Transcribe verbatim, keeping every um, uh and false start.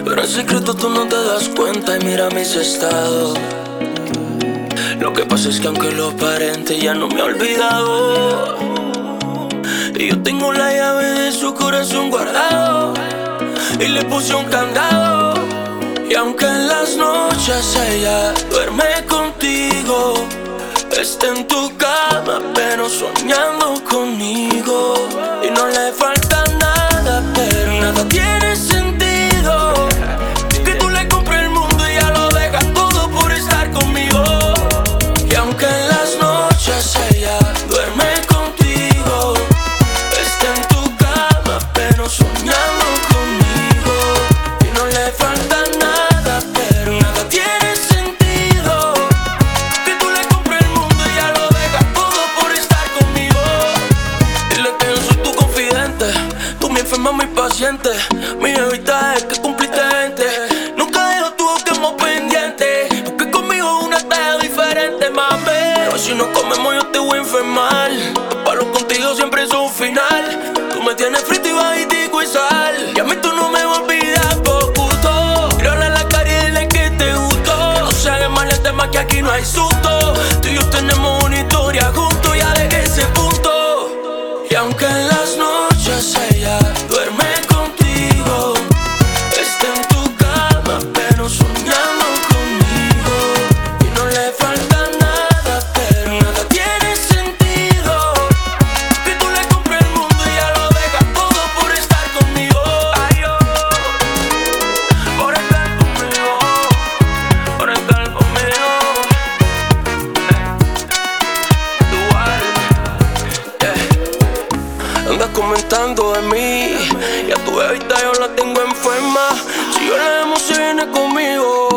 Pero en secreto tú no te das cuenta y mira mis estados. Lo que pasa es que aunque lo aparente ya no me ha olvidado. Y yo tengo la llave de su corazón guardado y le puse un candado. Y aunque en las noches ella duerme contigo, está en tu cama pero soñando conmigo. Y no le falta nada, pero nada tiene sentido. Que tú le compres el mundo y ya lo dejas todo por estar conmigo. Y aunque en las noches ella duerme contigo, está en tu cama pero soñando conmigo. Y no le falta nada, pero nada tiene sentido. Que tú le compres el mundo y ya lo dejas todo por estar conmigo. Dile que yo soy tu confidente, tú mi enferma, muy paciente. Mi jevita es que cumpliste gente. Nunca dejo tu boquemo pendiente, porque conmigo una está diferente, mami. Pero si no comemos yo te voy a enfermar. Los palos contigo siempre son un final. Tú me tienes frito y bajitico y sal. Y a mí tú no me vas a olvidar por gusto. Mírale en la cara y dile que te gustó. Que no se haga mal el tema, que aquí no hay susto. Tú y yo tenemos una historia juntos, ya dejé ese punto. Y aunque en las noches ella duerme contigo, está en tu cama pero soñando conmigo. Y no le falta nada, pero nada tiene sentido. Que tú le compres el mundo y ya lo dejas todo por estar conmigo. Ay, yo, por estar conmigo, por estar conmigo. Dual, yeah. Andas comentando de mí, y a tu bebita yo la tengo enferma. Si yo la amo, se viene conmigo.